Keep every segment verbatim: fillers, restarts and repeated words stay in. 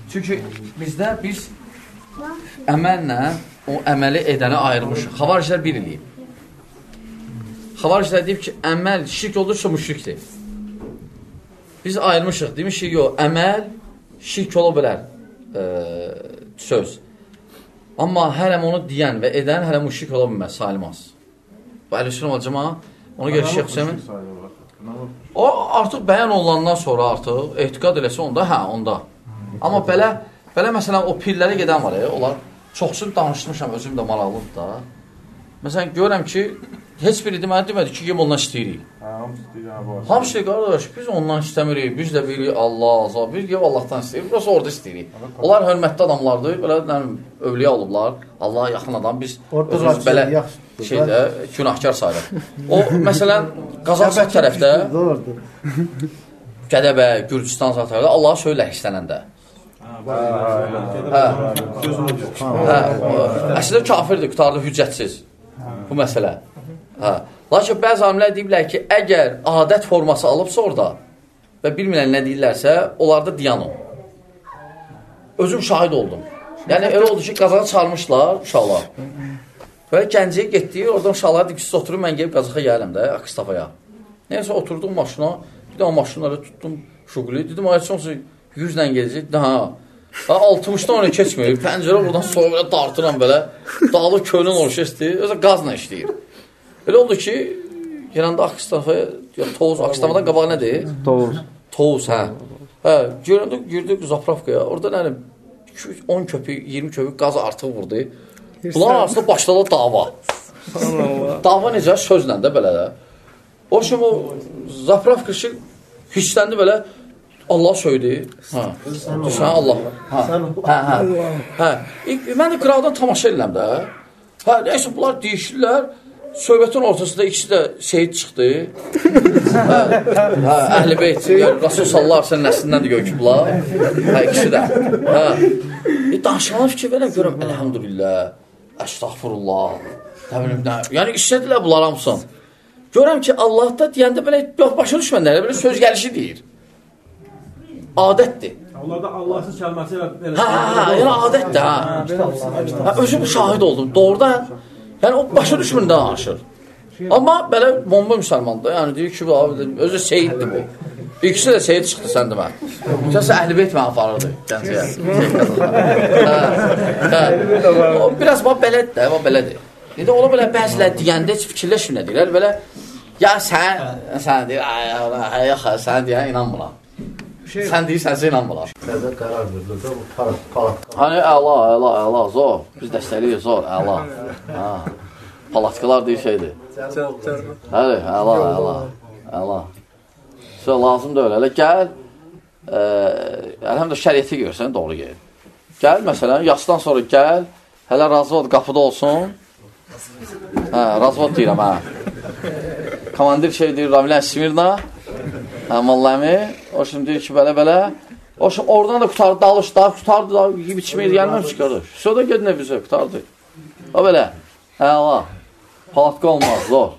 Çünki bizdə biz əməllə o əməli edəni ayırmışıq. Xavariclər bir eləyib. Xavariclər deyib ki, əməl şirk olursa müşrikdir. Biz ayırmışıq. Demişik, yox, əməl şirk ola bilər e, söz. Amma hələm onu deyən və edən hələm müşrik ola bilməz, sayılmaz. Bu Əhl-i-Sünnə vəl Cəmaə ona görə Şeyx Hüseymin o artıq bəyan olunandan sonra artıq etiqad eləsə onda, hə, onda. Amma belə, belə məsələn o pirlərə gedən var, ya, onlar çoxsunu danışmışam, özüm də maraqlıdır da. Məsələn, görürəm ki, heç biri deməni demədi ki, yem ondan istəyirik. Hamısı deyir, qardaş, biz ondan istəmirik, biz də bilirik Allah, azal, biz yem Allahdan istəyirik, burası orada istəyirik. Onlar hörmətli adamlardır, belə övliyə olublar, Allaha yaxın adam, biz özümüz belə şeydə, günahkar sayılır. O, məsələn, Qazaxıstan tərəfdə, Gədəbə, Gürcistan tərəfdə Allaha söylə istənəndə. Əslində kafirdir, qutarlı, hüccətsiz bu məsələ. Hə. Lakin bəzi alimlər deyiblər ki, əgər adət forması alıbsa orada və bilmirlər nə deyirlərsə, onlarda diyan ol. Özüm şahid oldum. Yəni, elə oldu ki, Qazaxa çağırmışlar uşaqlar. Böyle Gəncəyə getdik, oradan uşaqlar deyib ki, siz oturun, mən gelib Qazaxa gələm də, Akistafaya. Neysə, oturdum maşına, bir də o maşınları tutdum, Şuquli, dedim, ayetsonsa yüzlə gedəcək, ha, altmışdan ona keçməyir, pəncərə buradan soğuk belə dartıram belə, dağlı kölün oluşu istəyir, özə qazla işləyir. Elə oldu ki, gələndə Akistafaya, Tovuz, Akistafadan qabağı nədir? Tovuz. Tovuz, hə. Hə, görəndə girdik Zapravkaya, orada nəlim, on köpük, iyirmi köpük qaz artıq vurdu. Bunların arasında başladı dava. Dava necə? Sözlə də belə də. O şimdi o Zapravka işi hissləndi belə, Allah söydü. Hə. Düşən Allah. Hə, hə, hə. Hə. Mən də qıraqdan tamaşa edirəm də. Hə, neysə, bunlar deyişirlər. Söhbətin ortasında ikisi də şehid çıxdı. Hə, hə, Əhl-i Beyt, Rasul sallallahu aleyhi ve sellem nəslindən də göküblər. Hə, ikisi də. Hə. E, danışmalar fikir verəm, görəm, əlhamdülillah, əstəğfurullah. Nə bilim, nə. Yəni, işlədilər bunlar hamısın. Görəm ki, Allah da deyəndə belə, yox, başa düşmənlər, belə söz gəlişi deyir. Adətdir. Onlarda Allahsız kəlməsi elə... Hə, hə, hə, yəni adətdir, hə. Hə, özüm şahid oldum, doğrudan. Yəni, o başa düşmündə danışır. Amma belə bomba müsəlmandır. Yəni, deyir ki, özü seyiddir bu. İkisi də seyid çıxdı, sən demə. Kəsə Əhl-i Beyt mənə aparırdı, gəncəyə. O, biraz bax, belədir də, bax, belədir. İndi ona belə bəzilər deyəndə heç fikirləşmir nə deyirlər, belə, ya sən, sən deyir, ay, yox, sən deyən, inanmıram. Sən deyirsənsə, inanmıram. Nəzə qərar verilir də, bu palat. Hani, əla, əla, əla, zor. Biz dəstəliyiz, zor, əla. Palatkalar deyir şeydir. Həli, əla, əla, əla. Sonra lazım da öyle, elə gəl, əlhəmdə şəriyyəti görsən, doğru gəl. Gəl, məsələn, yasdan sonra gəl, hələ razıvad qapıda olsun. Hə, razıvad deyirəm, hə. Komandir şey deyir, Ramilən Simirna, hə, Malləmi, o şimdi deyir ki, belə-belə, o şimdi oradan da qutardı, dalış, da, qutardı, da, yiyib içməyi gəlməm çıxardı. Sonra da gedin bizə, qutardı. O belə, hə, ala, palatka olmaz, zor.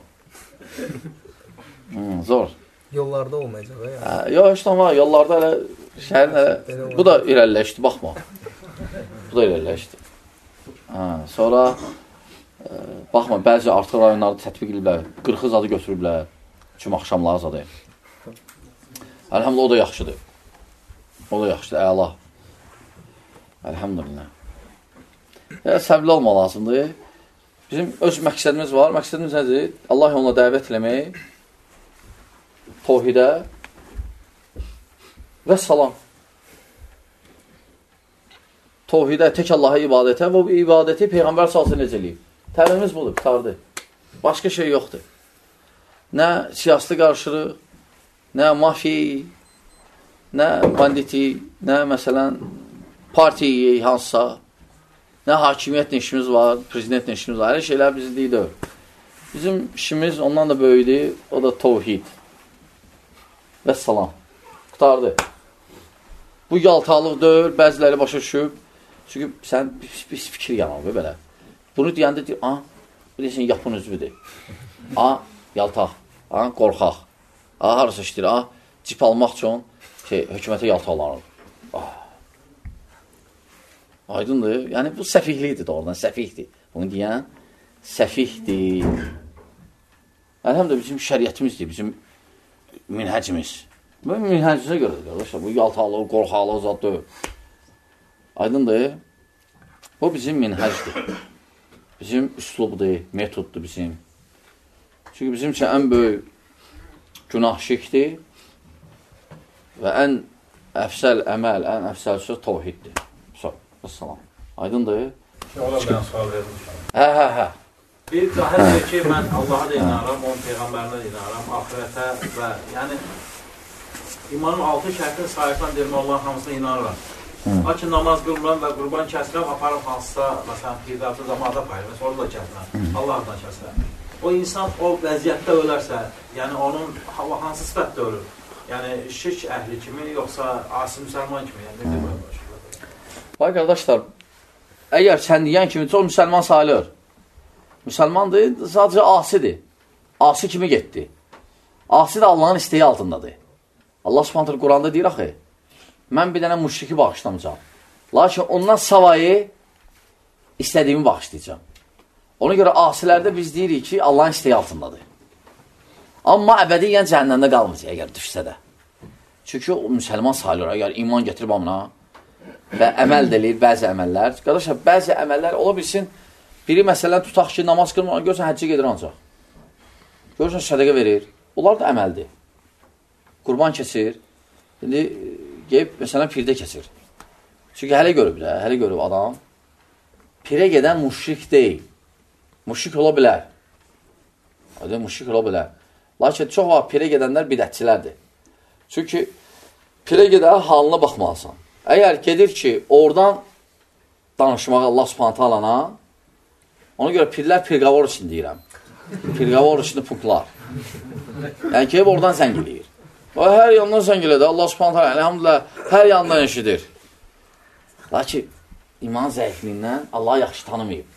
Hmm, zor. Yollarda olmayacaq, ya? Hə, yox, işte var, yollarda elə, şəhərin elə, bu da irəliləşdi, baxma. Bu da irəliləşdi. Hə, sonra, e, baxma, bəzi artıq rayonlarda tətbiq ediblər, qırxız adı götürüblər, cüm axşamları adı. Əlhamdülillah, o da yaxşıdır. O da yaxşıdır, əla. Əlhamdülillah. Ya, səbirli olma lazımdır. Bizim öz məqsədimiz var. Məqsədimiz nədir? Allah yoluna dəvət eləmək, tohidə və salam. Tohidə, tək Allaha ibadətə və bu ibadəti Peyğəmbər salsın necə eləyib. Təlimimiz budur, qutardı. Başqa şey yoxdur. Nə siyasətə qarşırıq, nə mafi, nə banditi, nə məsələn partiyi hansısa, nə hakimiyyətlə işimiz var, prezidentlə işimiz var, hər şeylər bizi deyil. Bizim işimiz ondan da böyüdür, o da tovhid. Və salam. Qutardı. Bu yaltaqlıq deyil, bəziləri başa düşüb. Çünki sən pis fikir yanılır belə. Bunu deyəndə deyir, a, bu deyəsən yapın üzvüdür. A, yaltaq. A, qorxaq. A, harasa işdir. A, cip almaq üçün şey, hökumətə yaltaqlanır. Aydındır. Yəni, bu səfihlikdir doğrudan, səfihdir. Bunu deyən səfihdir. Əlhəmdə bizim şəriyyətimizdir, bizim minhəcimiz. Bu minhəcimizə görədir, qardaşlar. Bu yaltaqlı, qorxaqlı zat deyil. Aydındır. Bu bizim minhəcdir. Bizim üslubdur, metoddur bizim. Çünki bizim üçün ən böyük günah şirkdir və ən əfsəl əməl, ən əfsəl söz tavhiddir. Salam. Aydındır? Ola mən sual verdim. Hə, hə, hə. Bir cahil deyir ki, mən Allaha da inanıram, onun Peyğəmbərinə də inanıram, ahirətə və yəni imanın altı şərtini sayıqlan deyirəm, Allahın hamısına inanıram. Lakin namaz qılmıram və qurban kəsirəm, aparım hansısa, məsələn, qiydatı zamanda payırım, sonra da kəsirəm, Allahdan kəsirəm. O insan o vəziyyətdə ölərsə, yəni onun hansı sifətdə ölür? Yəni şirk əhli kimi, yoxsa asi müsəlman kimi? Yəni, nə demək olar? Bax, qardaşlar, əgər sən deyən kimi çox müsəlman sayılır, müsəlmandır, sadəcə asidir. Asi kimi getdi. Asi də Allahın istəyi altındadır. Allah Subhanahu Quranda deyir, axı, mən bir dənə müşriki bağışlamayacağam. Lakin ondan savayı istədiyimi bağışlayacağam. Ona görə asilərdə biz deyirik ki, Allahın istəyi altındadır. Amma əbədiyyən cəhənnəmdə qalmayacaq, əgər düşsə də. Çünki o müsəlman sayılır, əgər iman getirib amına və əməl delir, bəzi əməllər. Qardaşlar, bəzi əməllər ola bilsin, biri məsələn tutaq ki, namaz qılmır, görsən həccə gedir ancaq. Görsən sədəqə verir, onlar da əməldir. Qurban keçir, indi geyib, məsələn, pirdə keçir. Çünki hələ görüb də, hələ görüb adam, pirə gedən müşrik deyil. Müşrik ola bilər. Aydın, müşrik ola bilər. Lakin çox var, pirə gedənlər bidətçilərdir. Çünki pirə gedən halına baxmalısan. Əgər gedir ki, oradan danışmağa Allah Subhanahu alana, ona görə pirlər pirqavor üçün deyirəm. Pirqavor üçün punklar. Yəni ki, oradan zəngiləyir. Hər yandan zəngiləyir. Allah Subhanahu alana, elhamdülillah, hər yandan eşidir. Lakin iman zəifliyindən Allah yaxşı tanımayıb.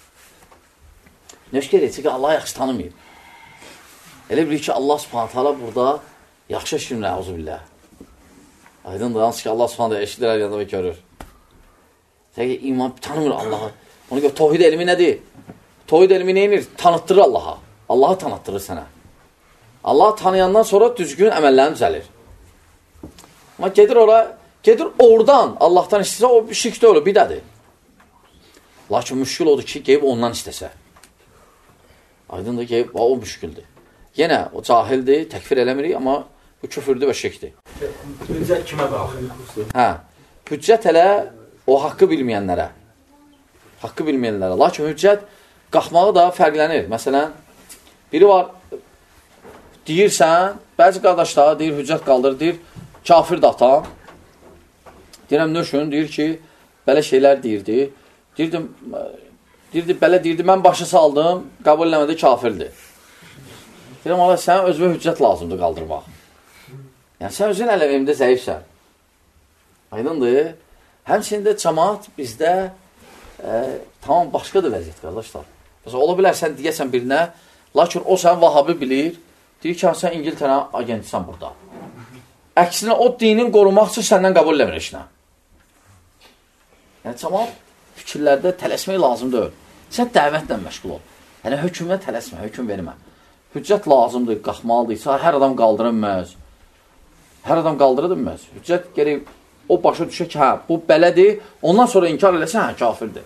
Nöşkər etsə ki, Allah yaxşı tanımayıb. Elə bilir ki, Allah Subhanahu taala burada yaxşı eşitmir, əuzubillah. Aydındır, hansı ki, Allah Subhanahu eşidir, hər yanda və görür. Təki iman tanımır Allahı. Ona görə tohid elmi nədir? Tohid elmi neyinir? Tanıtdırır Allaha. Allahı tanıtdırır sənə. Allahı tanıyandan sonra düzgün əməllərini düzəlir. Amma gedir ora, gedir oradan Allahdan istəsə, o şirkdə olur, bidədir. Lakin müşkül odur ki, qeyb ondan istəsə. Aydındır, qeyb o müşküldür. Yenə o cahildir, təkfir eləmirik, amma bu küfürdür və şirkdir. Hüccət kimə qalxır? Hə, hüccət elə o haqqı bilməyənlərə. Haqqı bilməyənlərə. Lakin hüccət qalxmağı da fərqlənir. Məsələn, biri var, deyirsən, bəzi qardaşlar deyir, hüccət qaldır, deyir, kafir də atan. Deyirəm, nöşün, deyir ki, belə şeylər deyirdi. Deyirdim, deyirdi, belə deyirdi, mən başı saldım, qəbul eləmədə kafirdir. Deyirəm, Allah, sənə özünə hüccət lazımdır qaldırmaq. Yəni, sən özün ələmində zəifsən. Aydındır. Həmçində cəmaat bizdə e, tamam başqadır vəziyyət, qardaşlar. Məsələn, ola bilər, sən deyəsən birinə, lakin o sən Vahabı bilir, deyir ki, sən İngiltərə agentisən burada. Əksinə, o dinin qorumaq üçün səndən qəbul eləmir işinə. Yəni, cəmaat fikirlərdə tələsmək lazım deyil. Sən dəvətlə məşğul ol. Yəni, hökümlə tələsmə, höküm vermə. Hüccət lazımdır, qalxmalıdırsa, hər adam qaldırılmaz. Hər adam qaldırılmaz. Hüccət gerək, o başa düşək ki, hə, bu belədir, ondan sonra inkar eləsən, hə, kafirdir.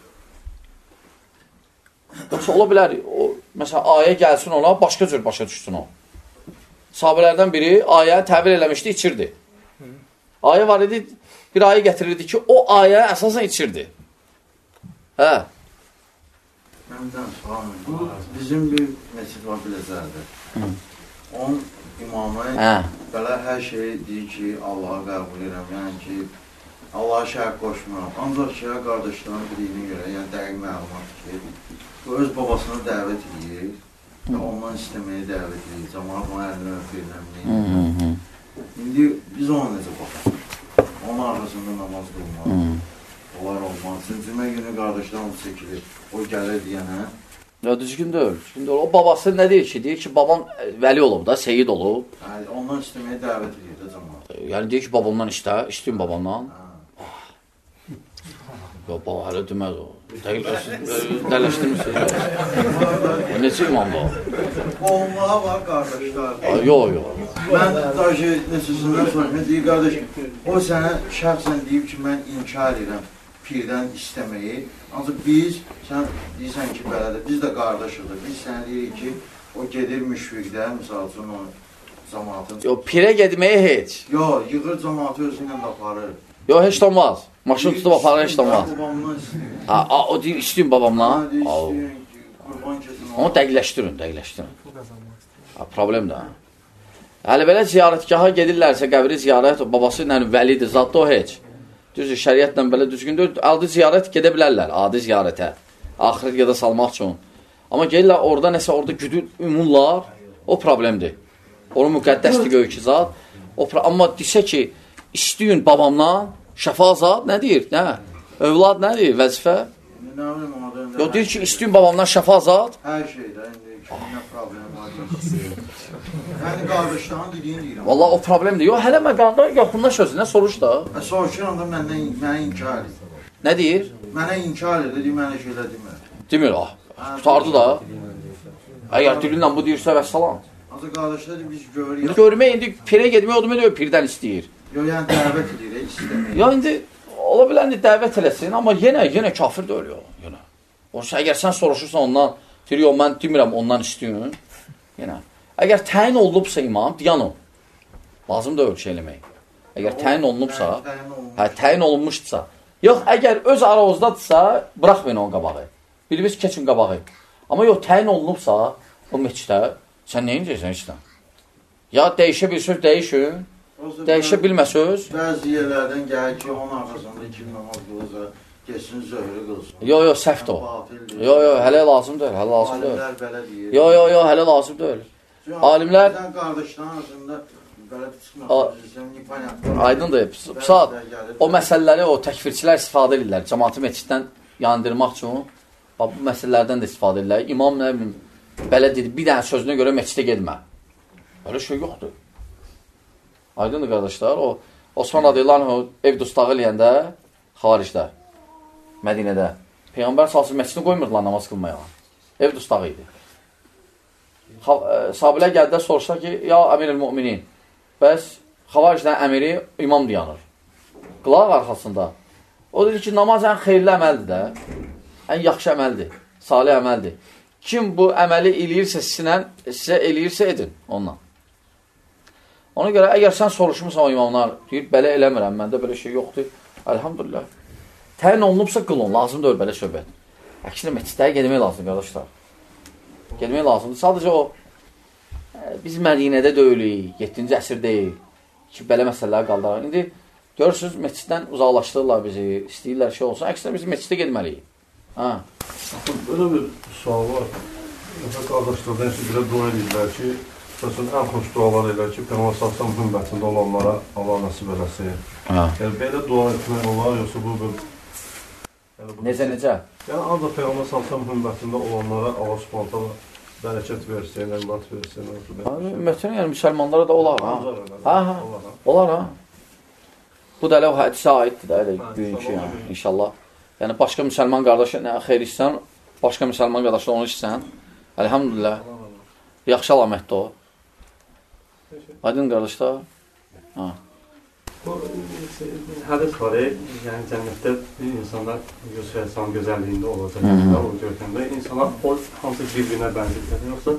Yoxsa ola bilər, o, məsələn, ayə gəlsin ona, başqa cür başa düşsün o. Sahabələrdən biri ayə təvil eləmişdi, içirdi. Ayə var idi, bir ayə gətirirdi ki, o ayə əsasən içirdi. Hə. Məndən sual bu bizim bir məscid var Biləcərdə. Onun imamı hə. Belə hər şey deyir ki, Allaha qəbul edirəm, yəni ki, Allaha şərik qoşmuram. Ancaq ki, qardaşların biliyinə görə, yəni dəqiq məlumat ki, bu öz babasını dəvət edir və ondan istəməyə dəvət edir. Cəmaat ona əlini öpürlər. İndi biz ona necə baxaq? Onun arxasında namaz qılmaq. Onlar olmaz. Cümə günü qardaşlarım çəkilir. O gəlir deyənə. Ya düzgün deyil. Düzgün deyil. O babası nə deyir ki? Deyir ki, babam vəli olub da, seyid olub. Yəni, ondan istəməyə dəvət edir də cəmaat. Yəni deyir ki, babamdan istə, istəyim babamdan. Yox, baba, hələ deməz o. Dərləşdirmişsiniz. Neçə imamda o? Olmağa var, qardaşlar. Yox, yox. Mən daşı neçəsindən sonra deyir, qardaş, o sənə şəxsən deyib ki, mən inkar edirəm pirdən istəməyi. Ancaq biz, sən deyirsən ki, belədir, biz də qardaşıdır. Biz sənə deyirik ki, o gedir müşfiqdə, misal üçün o cəmaatın... Yox, pirə gedməyə heç. Yox, yığır cəmaatı özünlə də aparır. Yox, heç də olmaz. Maşın tutub aparır, heç də olmaz. O deyir, istəyim babamla. Onu dəqiqləşdirin, dəqiqləşdirin. Problem də. Hələ belə ziyarətgaha gedirlərsə, qəbri ziyarət, babası ilə vəlidir, zadda o heç. Düzdür, şəriətlə belə düzgündür. Adi ziyarət gedə bilərlər, adi ziyarətə. Axirət yada salmaq üçün. Amma gelirlər, orada nəsə, orada güdür, ümumlar, o problemdir. Onu müqəddəsdir göyü ki, zat. Amma desə ki, istəyin babamla, şəfa zat, nə deyir, nə? Övlad nə deyir, vəzifə? Yox, deyir ki, istəyin babamdan şəfa zat. Hər şeydə, indi nə problem var. Yəni, qardaşların dediyin deyirəm. Valla o problemdir. Yox, hələ məqamda yaxından sözünə soruş da. Soruşuram da mənə inkar edir. Nə deyir? Mənə inkar edir, deyir, mənə şeylə demir. Demir, ah. Tutardı da. Əgər dilinlə bu deyirsə, vəssalam. Ancaq qardaşlar biz görürük. İndi görmək, indi pirə gedmək o demək, pirdən istəyir. Yox, yəni dəvət edir, istəmir. Yox, indi ola bilər, indi dəvət eləsin, amma yenə, yenə kafir də ölüyor. Yenə. Oysa, əgər sən soruşursan ondan, deyir, yox, mən demirəm ondan istəyin. Yenə. Əgər təyin olunubsa imam, diyan o. Lazım da öyle şey eləmək. Əgər təyin olunubsa, hə, təyin olunmuşdursa. Yox, əgər öz aravızdadırsa, bıraxmayın onun qabağı. Birimiz keçin qabağı. Amma yox, təyin olunubsa, o meçdə, sən neyin deyirsən içdən? Ya dəyişə bir söz dəyişin, dəyişə bilmə söz. Bəzi yerlərdən gəlir ki, onun arxasında kim namaz qılırsa, geçsin zöhrü qılsın. Yox, yox, səhvdir o. Yox, yox, hələ lazım deyil, hələ lazım deyil. Alimlər belə deyir. Yox, yox, yox, hələ lazım deyil. Alimlər... Sən qardaşların arasında belə çıxmaq, aydındır, saat, o məsələləri, o təkfirçilər istifadə edirlər, cəmaatı meçiddən yandırmaq üçün, bu məsələlərdən də istifadə edirlər. İmam, nə bilim, belə dedi, bir dənə sözünə görə meçidə gedmə. Öyle şey yoxdur. Aydındır, qardaşlar, o Osman radiyallahu ev dustağı eləyəndə, xaricdə, Mədinədə, Peyğəmbər salsın məscidini qoymurdular namaz qılmaya. Ev dustağı idi. Sahabələr gəldə soruşsa ki, ya əmir-el-müminin, bəs xavaricdən əmiri imam dayanır. Qılaq arxasında. O dedi ki, namaz ən xeyirli əməldir də, ən yaxşı əməldir, salih əməldir. Kim bu əməli eləyirsə, sizə eləyirsə edin ondan. Ona görə, əgər sən soruşmuşsan o imamlar, deyir, belə eləmirəm, məndə belə şey yoxdur, əlhamdülillah. Təyin olunubsa qılın, lazım deyil belə söhbət. Əksinə, meçidəyə gedmək lazımdır, qardaşlar. Gelmək lazımdır. Sadəcə o, biz Mədinədə deyilik, yeddinci əsr deyil ki, belə məsələləri qaldırar. İndi görürsünüz, meçiddən uzaqlaşdırırlar bizi, istəyirlər şey olsun. Əksinə biz meçidə gedməliyik. Böyle bir sual var. Qardaşlardan isə belə dua edirlər ki, ən xoş dualar edirlər ki, Peyğəmbər sallallahu hümmətində olanlara Allah nəsib eləsin. Yəni, belə dua etmək olar, yoxsa bu bir... Necə, necə? Yəni, ancaq Peyğəmbər sallallahu hümmətində olanlara Allah subhanətə bərəkət versin, əmlat versin. Ümmətinin, yəni, müsəlmanlara da olar, ha? Ha, ha, olar, ha? Bu da elə o hədisə aiddir də, elə günkü, yəni, inşallah. Yəni, başqa müsəlman qardaşı, nə xeyr istəyən, başqa müsəlman qardaşı onu istəyən, əlhamdülillah, yaxşı alamətdir o. Aydın qardaşlar? Ha. Bu hədis var, yəni cənnətdə insanlar Yusuf gözəlliyində olacaq, o görkəmdə insanlar o hansı bir-birinə bənzəyir, yoxsa?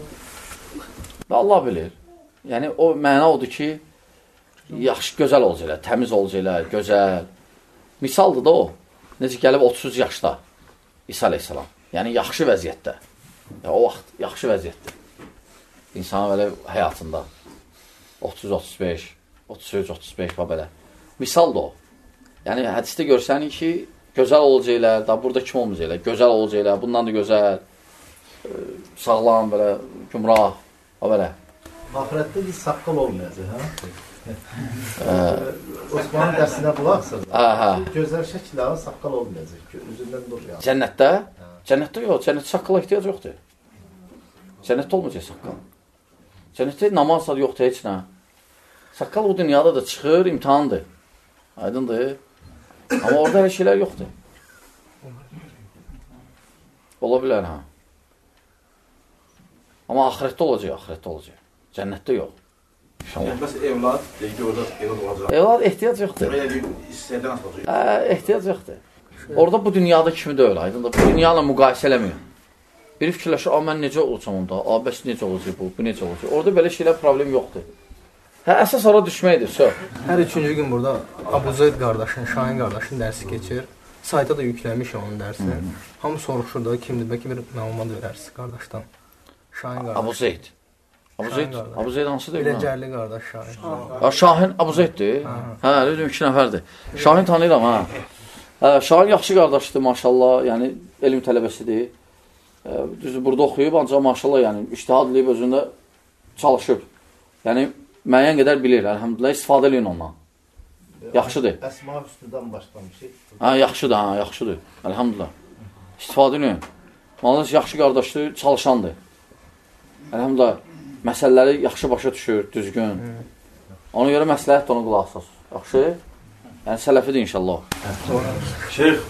Allah bilir. Yəni o məna odur ki, yaxşı, gözəl olacaqlar, təmiz olacaqlar, gözəl. Misaldır da o, necə gəlib otuz yaşda İsa aleyhissalam, yəni yaxşı vəziyyətdə, yəni, o vaxt yaxşı vəziyyətdə, insanın belə həyatında otuz otuz beş, otuz üç otuz beş və belə. Misal da o. Yəni, hədisdə görsənik ki, gözəl olacaqlar, da burada kim olmayacaqlar, gözəl olacaqlar, bundan da gözəl, sağlam, belə, gümrah, və belə. Ahirətdə biz saqqal olmayacaq, hə? Osmanın dərsinə qulaqsın. Gözəl şəkildə saqqal olmayacaq, üzündən dur yəni. Cənnətdə? Cənnətdə yox, cənnətdə saqqala ehtiyac yoxdur. Cənnətdə olmayacaq saqqal. Cənnətdə namaz da yoxdur, heç nə. Saqqal o dünyada da çıxır, imtihandır. Aydındır. Amma orada elə şeylər yoxdur. Ola bilər, hə. Amma axirətdə olacaq, axirətdə olacaq. Cənnətdə yox. Yəni, bəs evlad, deyək ki, orada evlad olacaq. Evlad ehtiyac yoxdur. Belə bir istəyədən asılacaq. Hə, ehtiyac yoxdur. Orada bu dünyada kimi də öyle, aydın da. Bu dünyayla müqayisə eləmiyor. Biri fikirləşir, a, mən necə olacam onda, a, bəs necə olacaq bu, bu necə olacaq. Orada belə şeylər problem yoxdur. Hə, əsas ora düşməkdir, sö. Hər üçüncü gün burada Abu Zeyd qardaşın, Şahin qardaşın dərsi keçir. Sayta da yükləmişəm onun dərsini. Hamı soruşur da, kimdir, bəlkə bir məlumat verərsiniz qardaşdan. Şahin qardaş. Abu Zeyd. Abu Zeyd, Abu Zeyd hansı deyil? Biləcərli qardaş Şahin. Ha, Şahin Abu Zeyddir. Hə, dedim iki nəfərdir. Şahin tanıyıram, ha. Hə, Şahin yaxşı qardaşdır, maşallah, yəni elm tələbəsidir. Düzdür, burada oxuyub, ancaq maşallah, yəni iştihad edib, özündə çalışıb. Yəni, müəyyən qədər bilir, əlhəmdülillah, istifadə edin ondan. Yaxşıdır. Əsma üstüdən başlamışıq. Hə, yaxşıdır, hə, yaxşıdır. Əlhəmdülillah. İstifadə edin. Malınız yaxşı qardaşdır, çalışandır. Əlhəmdülillah, məsələləri yaxşı başa düşür, düzgün. Ona görə məsləhət ona qulaq asasız. Yaxşı? Yəni, sələfidir inşallah. Şeyx,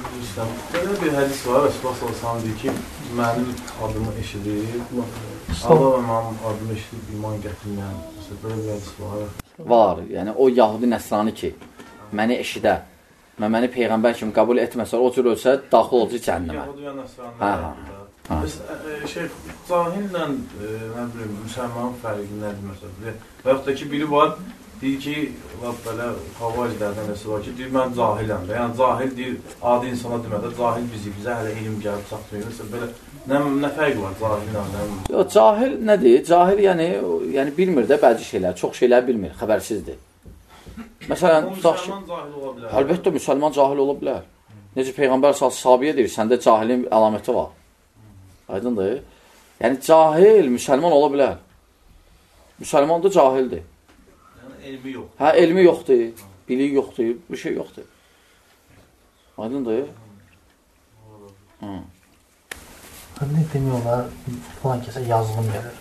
belə bir hədis var, Rəsulullah sallallahu deyir ki, mənim adımı eşidir, Allah və mənim adımı eşidib iman gətirməyən, belə bir hədis var. Var, yəni o Yahudi Nəsrani ki, məni eşidə və məni Peyğəmbər kimi qəbul etməsə, o cür ölsə, daxil olacaq cəhənnəmə. Yahudi və Nəsrani. Hə, hə. Şeyx, cahillə, nə bilim, müsəlmanın fərqi nədir məsələn? Və yaxud da ki, biri var, deyir ki, belə xavariclərdən nəsə var ki, deyir, mən cahiləm də. Yəni, cahil deyir, adi insana demədə, cahil bizi, bizə hələ ilim gəlib çatmıyor. Belə, nə, nə fərq var cahillə? Yox, cahil nədir? Cahil, yəni, yəni bilmir də bəzi şeylər, çox şeylər bilmir, xəbərsizdir. Məsələn, tutaq ki, müsəlman cahil ola bilər. Əlbəttə, müsəlman cahil ola bilər. Necə Peyğəmbər sahabiyə deyir, səndə cahilin əlaməti var. Aydındır. Yəni, cahil, müsəlman ola bilər. Müsəlman da cahildir. Elmi yox. Hə, elmi yoxdur, biliyi yoxdur, bir şey yoxdur. Aydındır? Hı. Ne demiyorlar, falan kese yazılım gelir.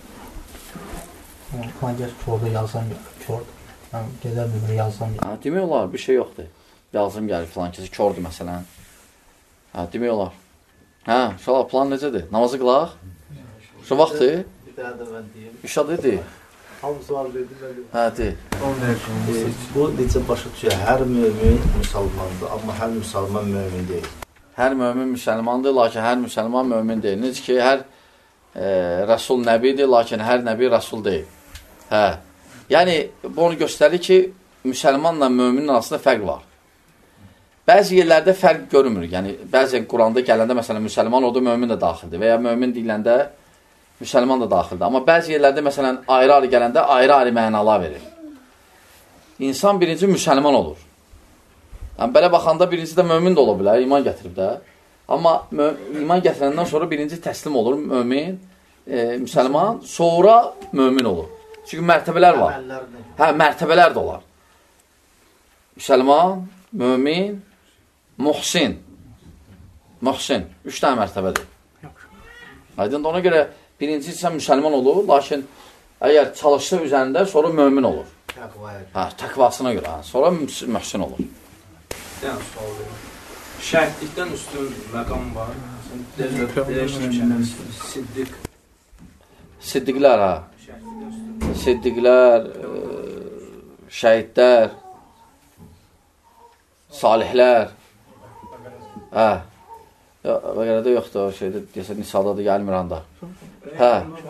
Yani falan kese körde yazılım gelir, kördür. Yani gelir bir yazılım gelir. Hə, demiyorlar, bir şey yoxdur. Yazılım gəlir falan kese, kördür məsələn. Hə, demiyorlar. Hə, şala, plan necədir? Namazı qılaq? Şu vaxtdır? Bir daha da mən deyim. İşad edir. Hamısı var dedim, mən deyim. Hə, deyir. E, bu necə başa düşür? Hər mümin müsəlmandır, amma hər müsəlman mümin deyil. Hər mömin müsəlmandır, lakin hər müsəlman mömin deyil. Necə ki, hər e, rəsul nəbidir, lakin hər nəbi rəsul deyil. Hə. Yəni, bu onu göstərir ki, müsəlmanla möminin arasında fərq var. Bəzi yerlərdə fərq görünmür. Yəni, bəzən Quranda gələndə, məsələn, müsəlman odur, mömin də daxildir. Və ya mömin deyiləndə, müsəlman da daxildir. Amma bəzi yerlərdə, məsələn, ayrı-ayrı gələndə, ayrı-ayrı mənalar verir. İnsan birinci müsəlman olur. Yəni, belə baxanda birinci də mömin də ola bilər, iman gətirib də. Amma iman gətirəndən sonra birinci təslim olur, mömin, e, müsəlman, sonra mömin olur. Çünki mərtəbələr var. Hə, mərtəbələr də olar. Müsəlman, mömin, muhsin. Muhsin. Üç dənə mərtəbədir. Aydın da ona görə birinci sən müsəlman olur, lakin əgər çalışsa üzərində, sonra mömin olur. Hə, təqvasına görə. Hə, sonra mühsin olur. Bir sual verim. Şəhidlikdən üstün məqam var. Siddiq. Siddiqlər, hə. Siddiqlər, şəhidlər, salihlər. Hə. Bəqərədə yoxdur, o şeydə, deyəsə, Nisadadır, gəlmir anda. Hə.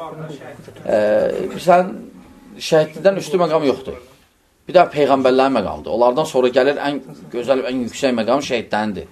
Sən şəhidlikdən üstün məqam yoxdur. Bir də Peyğəmbərlərin məqamdır. Onlardan sonra gəlir ən gözəl, ən yüksək məqam şəhidlərindir.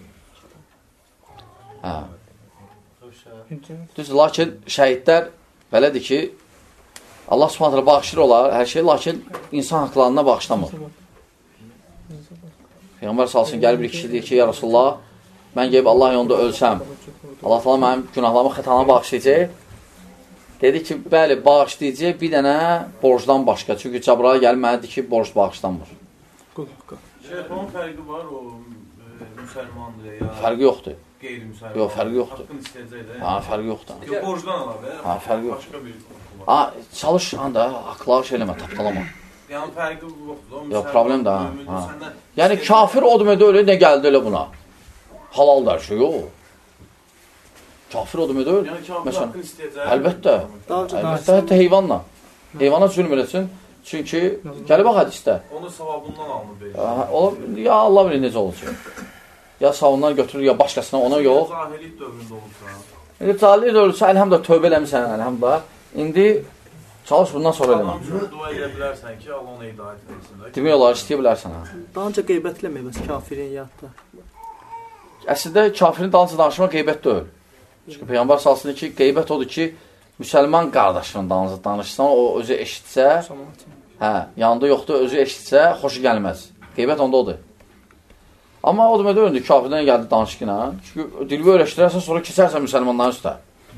Hə. Düzdür, lakin şəhidlər belədir ki, Allah Subhanahu bağışlayır olar hər şey, lakin insan haqlarına bağışlamır. Peyğəmbər salsın, gəlir bir kişi deyir ki, ya Rasulullah, mən gəlib Allah yolunda ölsəm, Allah təala mənim günahlarımı, xətalarımı bağışlayacaq. Dedi ki, bəli, bağışlayacaq bir dənə borcdan başqa. Çünki Cəbrail gəlib mənə deyir ki, borc bağışlanmır. Şeyh, onun fərqi var, o müsəlmandır ya? Fərqi yoxdur. Qeyri-müsəlman. Yox, fərqi yoxdur. Haqqını istəyəcək də. Ha, fərqi yoxdur. Yox, borcdan alaq, ya? Ha, fərqi yoxdur. Başqa bir... Ha, çalış, anda, haqları şey eləmə, tapdalama. Yəni, fərqi yoxdur. Yox, problem də, ha. Yəni, kafir o demədə öyle, nə gəldi elə buna? Halal der şey, yox. Kafir o demək deyil. Yəni kafir Məsələn, haqqı istəyəcək. əlbəttə. Əlbəttə, hətta heyvanla. Heyvana zülm eləsin. Çünki, gəli bax hədisdə. Onun savabından alınır. O, ya Allah bilir necə olacaq. Ya savundan götürür, ya başqasına, ona yox. Cahillik dövründə olursa. İndi cahillik dövrüsə, əlhəmdə tövbə eləmişsən, əlhəmdə. İndi çalış bundan sonra eləmə. Allah'ın dua edə bilərsən ki, Allah ona hidayət versin. Demək olar, istəyə bilərsən. Daha öncə qeybət eləmək, bəs kafirin yadda. Əslində, kafirin dalınca danışmaq qeybət deyil. Çünki Peyğəmbər salsın ki, qeybət odur ki, müsəlman qardaşının dalınca danışsan, o özü eşitsə, hə, yanında yoxdur, özü eşitsə, xoşu gəlməz. Qeybət onda odur. Amma o demək deyil, kafirdən gəldi danışqına. Çünki dilbi öyrəşdirərsən, sonra keçərsən müsəlmanların üstə.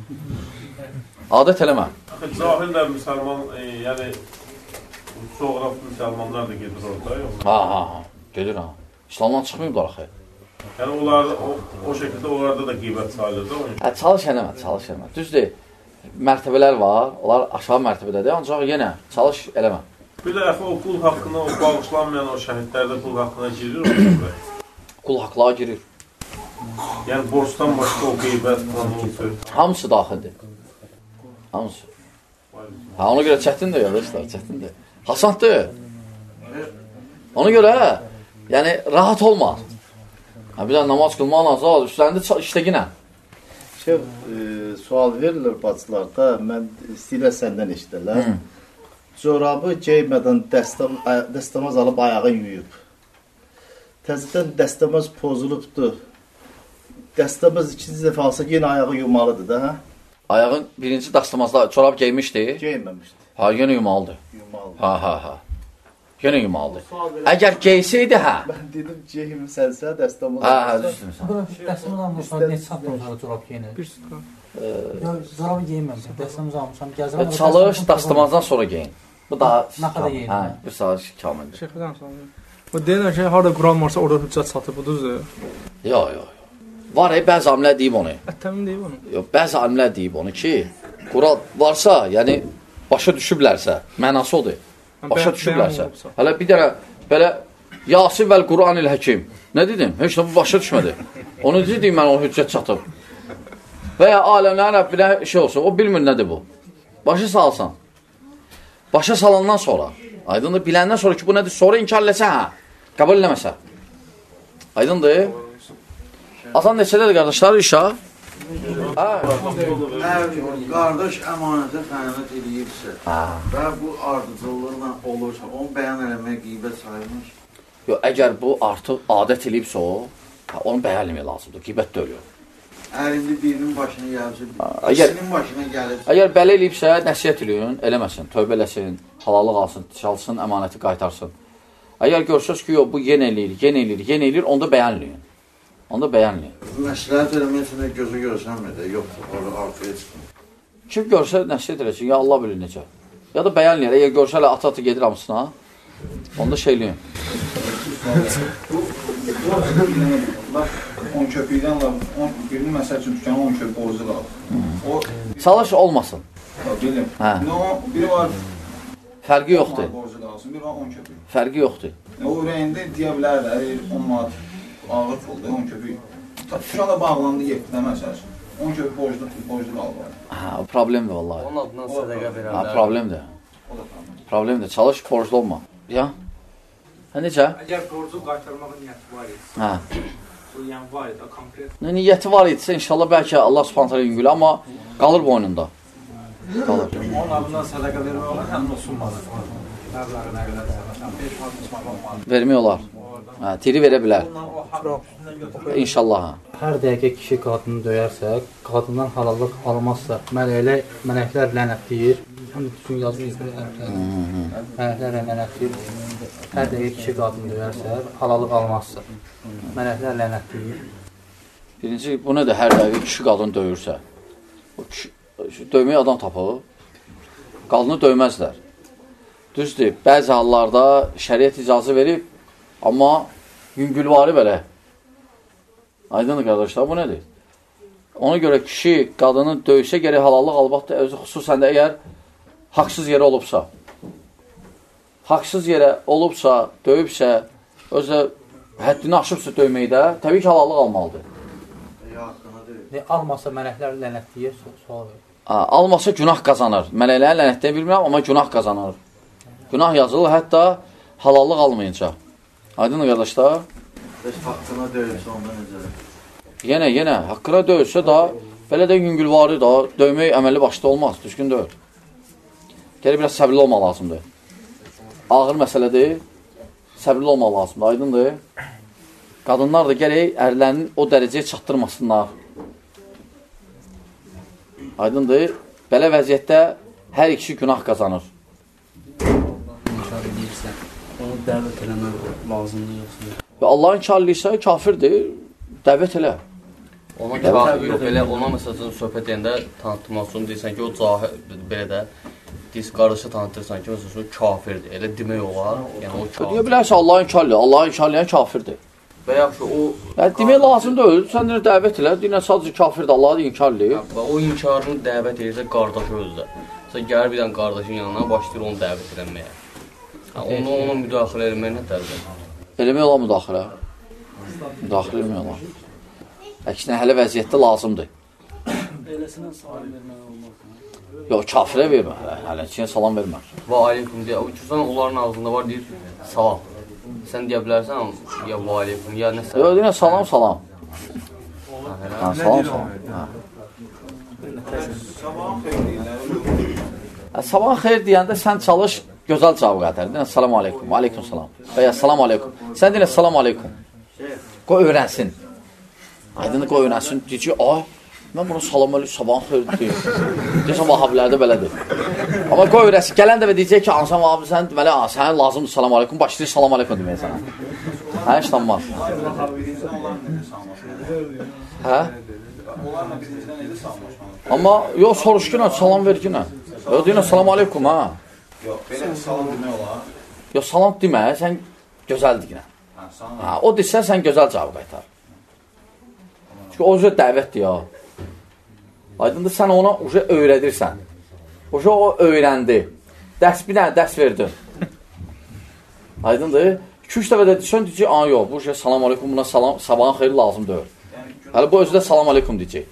Adət eləmə. Cahil də müsəlman, e, yəni çoğraf müsəlmanlar da gedir orada, yox? Ha, ha, ha, gedir ha. İslamdan çıxmayıblar axı. Yəni onlar o, o şəkildə onlarda da qeybət sayılır da. Hə, çalış eləmə, çalış eləmə. Düzdür, mərtəbələr var, onlar aşağı mərtəbədədir, ancaq yenə çalış eləmə. Bir də əxi o qul haqqına, o bağışlanmayan o şəhidlərdə qul haqqına girir o? Qul haqlığa girir. Yəni borcdan başqa o qeybət, qanun, hamısı daxildir. Hamısı. Ha, ona görə çətindir, yadırlar, çətindir. Hasandır. Ona görə, yəni, rahat olmaz. Ha, bir də namaz qılmaq lazım, üstlərində işləginə. Şey, e, sual verilir bacılarda, mən istəyirlər səndən işlərlər. Corabı geymədən dəstəm, dəstəmaz alıb ayağı yuyub. Təzədən dəstəmaz pozulubdur. Dəstəmaz ikinci dəfə alsa yenə ayağı yumalıdır da, hə? Ayağın birinci dəstəmazda çorab geymişdi. Geyməmişdi. Ha, yenə yumalıdır. Yumalıdır. Ha, ha, ha. Yenə yumalıdır. Əgər geysəydi, hə. Mən dedim, geyimsənsə dəstəmaz. Hə, hə, düzdürsən. Dəstəmaz almışsan, neçə saatdan sonra corab geyinir? Bir saat. Corabı geyinməmişsən, dəstəmaz almışsan, gəzirəm. Çalış, dəstəmazdan sonra geyin. Bu daha... Naxada geyin. Hə, bir saat kamildir. Şeyxdən sonra. O deyirlər ki, harada Quran varsa, orada hüccət çatır, budur. Yox, yox. Var, e, bəzi alimlər deyib onu. Ətəmin deyib onu. Yox, bəzi alimlər deyib onu ki, Quran varsa, yəni başa düşüblərsə, mənası odur. Başa düşüblərsə. Hələ bir dənə belə Yasin vəl Quran-il Həkim. Nə dedim? Heç nə bu başa düşmədi. Onu dedim, mən o hüccət çatıb. Və ya aləmlərin Rəbbinə şey olsun, o bilmir nədir bu. Başa salsan. Başa salandan sonra, aydındır, biləndən sonra ki, bu nədir? Sonra inkar eləsə, hə, qəbul eləməsə. Aydındır? Atan neçədədir, qardaşlar, işə? Hər qardaş əmanətə xəyanət edibsə və bu ardıcıllıqla olursa, onu bəyan eləmək qeybət sayılmır. Yox, əgər bu artıq adət edibsə o, onu bəyan eləmək lazımdır, qeybət deyil. Əlində birinin başına gəlsin, ikisinin başına gəlir. Əgər belə eləyibsə, nəsiyyət eləyin, eləməsin, tövbə eləsin, halallıq alsın, çalsın, əmanəti qaytarsın. Əgər görsəz ki, yox, bu yenə eləyir, yenə eləyir, yenə eləyir, onda bəyan eləyin. Onda bəyan eləyin. Məsləhət eləməyəsən gözü görsənmir də, yoxdur, orada artıya çıxmır. Kim görsə, nəsiyyət eləsin, ya Allah bilir necə. Ya da bəyan eləyir, əgər görsə elə ata-ata gedir hamısına, onda şey eləyin. on köpükdən birini məsəl üçün dükkanı on köpük borcu qalır. Çalış olmasın. Bilim. Biri var fərqi yoxdur. Borcu qalsın, biri var on köpük. Fərqi yoxdur. O ürəyində deyə bilər də, on manat ağır puldur, on köpük. Dükkan da bağlandı, yetdi də məsəl üçün. on köpük borclu qalır. Hə, o problemdir vallahi. Onun adından sədəqə verənlər. Hə, problemdir. Problemdir. Çalış, borclu olma. Ya? Hə, necə? Əgər borcu qaytarmağın niyyəti var idi. Hə. Bu yəni var idi, konkret. Niyyəti var idisə, inşallah bəlkə Allah subhanətə yüngülü, amma qalır boynunda. Qalır. Onun adından sədəqə vermək olar, həm də sunmalı. Məbləği nə qədər beş manat vermək olar. Hə, tiri verə bilər. İnşallah. Hər dəqiqə kişi qadını döyərsə, qadından halallıq almazsa, mələklər, mələklər lənətləyir. Həm də düzgün yazılır. Mələklər lənətləyir. Hər dəqiqə kişi qadını döyərsə, halallıq almazsa, mələklər lənətləyir. Birinci, bu nədir hər dəqiqə kişi qadını döyürsə? Döyməyə adam tapır. Qadını döyməzlər. Düzdür, bəzi hallarda şəriət icazı verib, amma yüngülvari belə. Aydındır qardaşlar, bu nədir? Ona görə kişi qadını döysə gərək halallıq albatda, özü xüsusən də əgər haqsız yerə olubsa, haqsız yerə olubsa, döyübsə, özü həddini aşıbsa döyməkdə, təbii ki, halallıq almalıdır. Ya haqqını Almasa mələklər lənətləyir, sual verir. Almasa günah qazanır. Mələkləri lənətləyə bilmirəm, amma günah qazanır. Günah yazılır, hətta halallıq almayınca. Aydın mı qardaşlar? Bəs haqqına döyülsə onda necə? Yenə, yenə, haqqına döyülsə da, belə də yüngülvari da, döymək əməli başda olmaz, düzgün deyil. Gəlir, biraz səbirli olmaq lazımdır. Ağır məsələdir, səbirli olmaq lazımdır, aydındır. Qadınlar da gələk, ərlərinin o dərəcəyə çatdırmasınlar. Aydındır, belə vəziyyətdə hər ikisi günah qazanır. İnkar edirsə, onu dəvət eləmək lazımdır yoxsa? Allah inkar edirsə, kafirdir, dəvət elə. Ona kafir yox, elə ona məsələn söhbət edəndə tanıtmaq üçün deyirsən ki, o cahil, belə də dis qardaşı tanıtırsan ki, məsələn kafirdir. Elə demək olar, yəni o kafir. Deyə bilərsə Allah inkar edir, Allah inkar edən kafirdir. Və yaxşı o yəni demək lazım deyil. Sən də dəvət elə, deyirsən sadəcə kafirdir, Allahı da inkar edir. Və o inkarını dəvət edirsə qardaşı özdə. Məsələn gəlir bir dənə qardaşın yanına başlayır onu dəvət etməyə. Onu ona müdaxilə etmək nə tərəfdir? Eləmək olar müdaxilə. Müdaxilə etmək olar. Əksinə hələ vəziyyətdə lazımdır. Eləsinə salam vermək olmaz. Yox, kafirə vermə, hələ içinə salam vermə. Və aleykum deyə, o onların ağzında var, deyir, salam. Sən deyə bilərsən, ya və aleykum, ya nə salam? Yox, deyirəm, salam, salam. Ha, salam, salam. Sabahın xeyir deyəndə sən çalış, gözəl cavab qədər. Deyirəm, salam aleykum, aleykum salam. Və ya salam aleykum. Sən deyirəm, salam aleykum. Qoy öyrənsin. Aydını qoy öyrənsin, deyir ki, ay, mən bunu salam aleykum, sabahın xeyir deyir. Deyirsən, vahabilərdə belədir. Amma qoy öyrənsin, gələn də və deyəcək ki, Ansan vahabi, sən deməli, sənə lazımdır salam aleykum, başlayır salam aleykum deməyə sənə. Hə, işlanmaz. Hə? Amma, yox, soruş ki, salam ver ki, nə? Yox, deyirəm, salam aleykum, hə? Yox, belə salam demək olar. Yox, salam demə, sən gözəl deyirəm. Hə, o desən, sən gözəl cavab qaytar. Çünki o üzrə dəvətdir ya. Aydındır, sən ona uca öyrədirsən. Uca o öyrəndi. Dərs bir dənə dərs verdin. Aydındır. iki-üç dəfə də deyəcək, deyəcək, aa yox, bu şey salam aleykum, buna salam, sabahın xeyri lazım deyil. Hələ bu özü də salam aleykum deyəcək.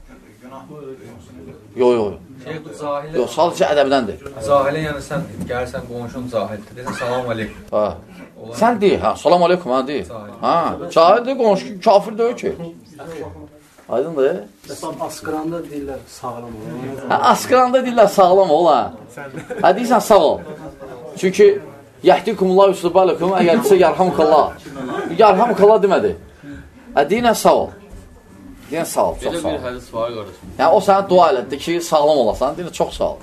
Yox, yox. Yox, sadəcə ədəbdəndir. Zahilə, yəni sən gəlsən, qonşun zahildir, deyirsən salam aleykum. Hə. Sən deyir, hə, salam aleykum, hə, deyir. Hə, cahildir, qonşu, kafir deyil ki. Aydındır? Askıranda deyirlər sağlam ol. Hə, askıranda deyirlər sağlam ol, hə. Hə, deyirsən sağ ol. Çünki yəhdikumullah üslubələkum, əgər desə yarhamukallah. Yarhamukallah demədi. Hə, deyirən sağ ol. Deyirən sağ ol, çox sağ ol. Belə bir hədis var, qardaşım. Yəni, o sənə dua elədi ki, sağlam olasan, deyirən çox sağ ol.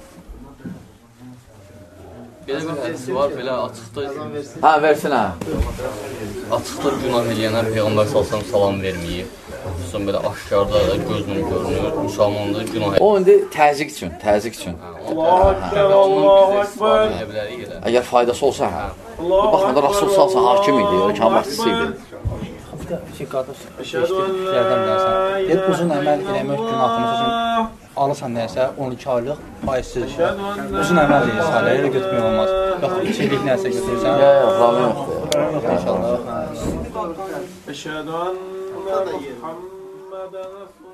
Belə bir hədis var, belə açıqda... Hə, versin, hə. Açıqda günah eləyənə Peyğəmbər salsam salam verməyib. Son belə aşkarda da gözünün görünür, müsəlmanda günah eləyir. O, indi təzik üçün, təzik üçün. Allah Akbar, Allah Akbar. Əgər faydası olsa, hə. Baxmada Rasul salsa hakim idi, ölkən başçısı idi. İki qardaş eşitdiklərdən deyərsən. Deyir, uzun əməl eləmək günahını üçün alırsan nəyəsə, on iki aylıq faizsiz. Uzun əməl deyir, salə elə götürmək olmaz. Yox, iki illik nəyəsə götürürsən. Ya, ya, problem yoxdur. İnşallah. Əşhədü ən Muhammədən